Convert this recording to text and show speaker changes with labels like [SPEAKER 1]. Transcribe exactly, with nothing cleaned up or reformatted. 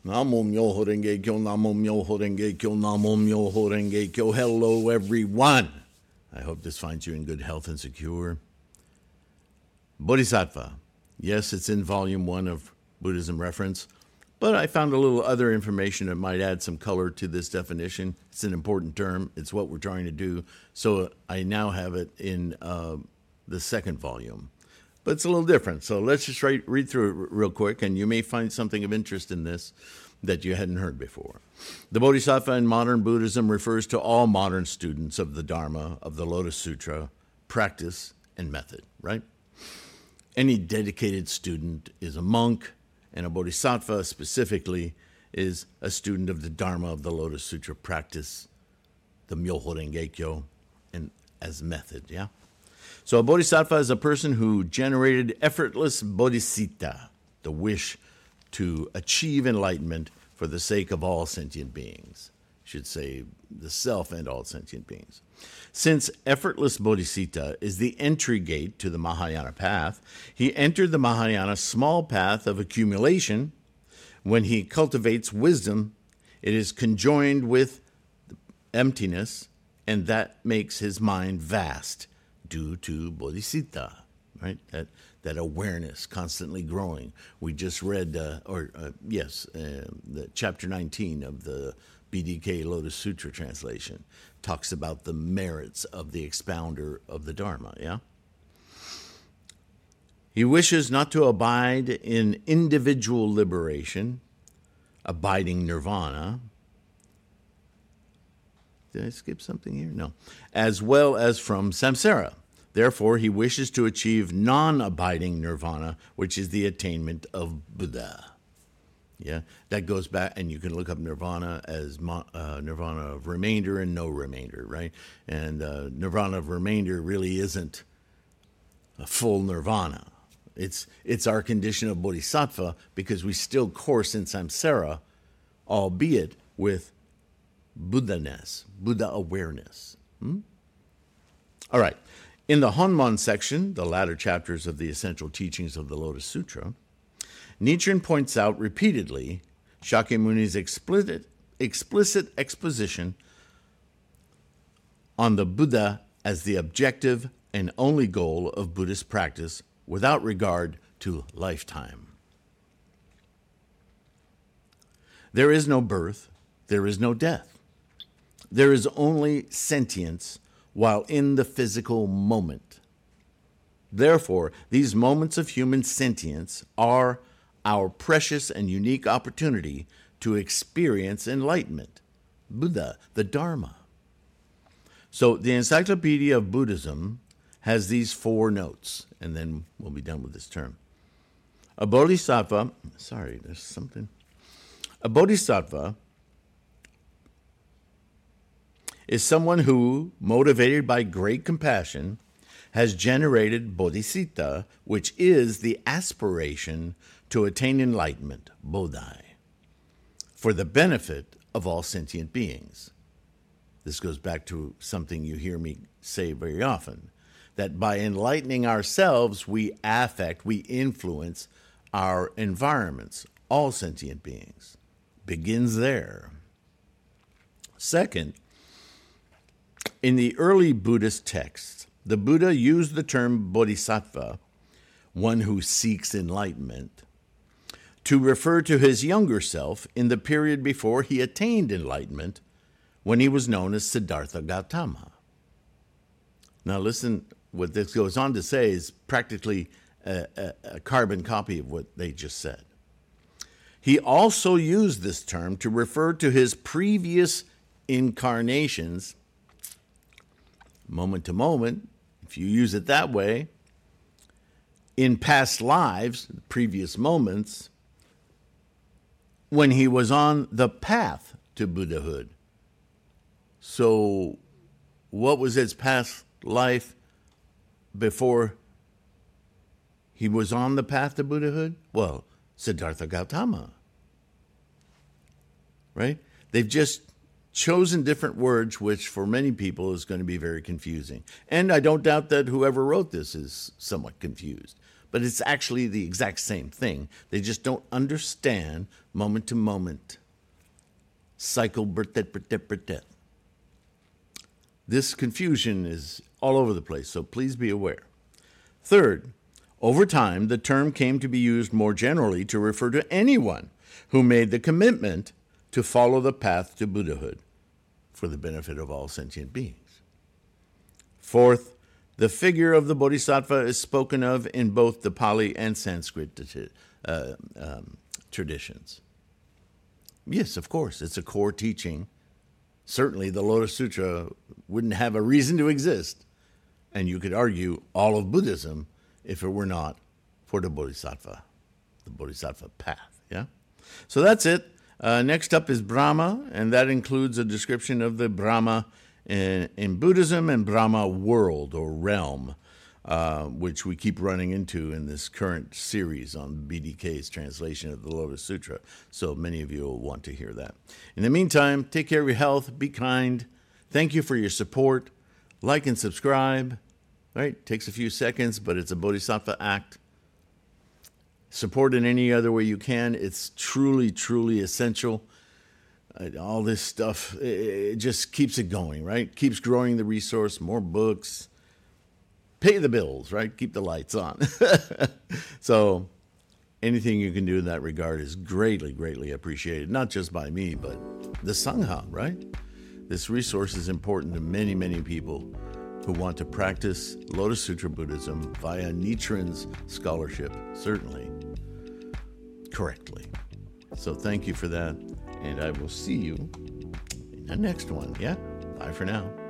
[SPEAKER 1] Namo Myoho Renge Kyo, Namo Myoho Renge Kyo, Namo Myoho Renge Kyo. Hello, everyone. I hope this finds you in good health and secure. Bodhisattva. Yes, it's in volume one of Buddhism Reference, but I found a little other information that might add some color to this definition. It's an important term. It's what we're trying to do. So I now have it in uh, the second volume. But it's a little different. So let's just write, read through it real quick, and you may find something of interest in this that you hadn't heard before. The Bodhisattva in modern Buddhism refers to all modern students of the Dharma, of the Lotus Sutra, practice, and method, right? Any dedicated student is a monk, and a Bodhisattva specifically is a student of the Dharma, of the Lotus Sutra practice, the Myoho Renge Kyo, and as method, yeah? So a bodhisattva is a person who generated effortless bodhicitta, the wish to achieve enlightenment for the sake of all sentient beings. I should say the self and all sentient beings. Since effortless bodhicitta is the entry gate to the Mahayana path, he entered the Mahayana small path of accumulation. When he cultivates wisdom, it is conjoined with emptiness, and that makes his mind vast, due to bodhicitta, right? That that awareness constantly growing. We just read, uh, or uh, yes, uh, the chapter nineteen of the B D K Lotus Sutra translation talks about the merits of the expounder of the Dharma, yeah? He wishes not to abide in individual liberation, abiding nirvana. Did I skip something here? No. As well as from samsara. Therefore, he wishes to achieve non-abiding nirvana, which is the attainment of Buddha. Yeah, that goes back, and you can look up nirvana as uh, nirvana of remainder and no remainder, right? And uh, nirvana of remainder really isn't a full nirvana. It's it's our condition of bodhisattva because we still course in samsara, albeit with Buddha-ness, Buddha awareness. Hmm? All right. In the Honmon section, the latter chapters of the essential teachings of the Lotus Sutra, Nichiren points out repeatedly Shakyamuni's explicit, explicit exposition on the Buddha as the objective and only goal of Buddhist practice without regard to lifetime. There is no birth, there is no death. There is only sentience while in the physical moment. Therefore, these moments of human sentience are our precious and unique opportunity to experience enlightenment, Buddha, the Dharma. So the Encyclopedia of Buddhism has these four notes, and then we'll be done with this term. A bodhisattva, sorry, there's something. A bodhisattva is someone who, motivated by great compassion, has generated bodhicitta, which is the aspiration to attain enlightenment, bodhi, for the benefit of all sentient beings. This goes back to something you hear me say very often, that by enlightening ourselves, we affect, we influence our environments, all sentient beings. Begins there. Second, in the early Buddhist texts, the Buddha used the term bodhisattva, one who seeks enlightenment, to refer to his younger self in the period before he attained enlightenment, when he was known as Siddhartha Gautama. Now listen, what this goes on to say is practically a, a, a carbon copy of what they just said. He also used this term to refer to his previous incarnations, moment to moment, if you use it that way, in past lives, previous moments, when he was on the path to Buddhahood. So what was his past life before he was on the path to Buddhahood? Well, Siddhartha Gautama, right? They've just chosen different words, which for many people is going to be very confusing. And I don't doubt that whoever wrote this is somewhat confused. but it's actually the exact same thing. They just don't understand moment to moment. Cycle, bertet, bertet, bertet. This confusion is all over the place, so please be aware. Third, over time, the term came to be used more generally to refer to anyone who made the commitment to follow the path to Buddhahood for the benefit of all sentient beings. Fourth, the figure of the Bodhisattva is spoken of in both the Pali and Sanskrit uh, um, traditions. Yes, of course, it's a core teaching. Certainly, the Lotus Sutra wouldn't have a reason to exist, and you could argue all of Buddhism if it were not for the Bodhisattva, the Bodhisattva path, yeah? So that's it. Uh, next up is Brahma, and that includes a description of the Brahma in, in Buddhism and Brahma world or realm, uh, which we keep running into in this current series on B D K's translation of the Lotus Sutra. So many of you will want to hear that. In the meantime, take care of your health, be kind. Thank you for your support. Like and subscribe. Right? Takes a few seconds, but it's a Bodhisattva act. Support in any other way you can. It's truly, truly essential. Uh, all this stuff, it, it just keeps it going, right? Keeps growing the resource, more books. Pay the bills, right? Keep the lights on. So anything you can do in that regard is greatly, greatly appreciated. Not just by me, but the Sangha, right? This resource is important to many, many people who want to practice Lotus Sutra Buddhism via Nichiren's scholarship, certainly, correctly. So thank you for that, and I will see you in the next one, yeah? Bye for now.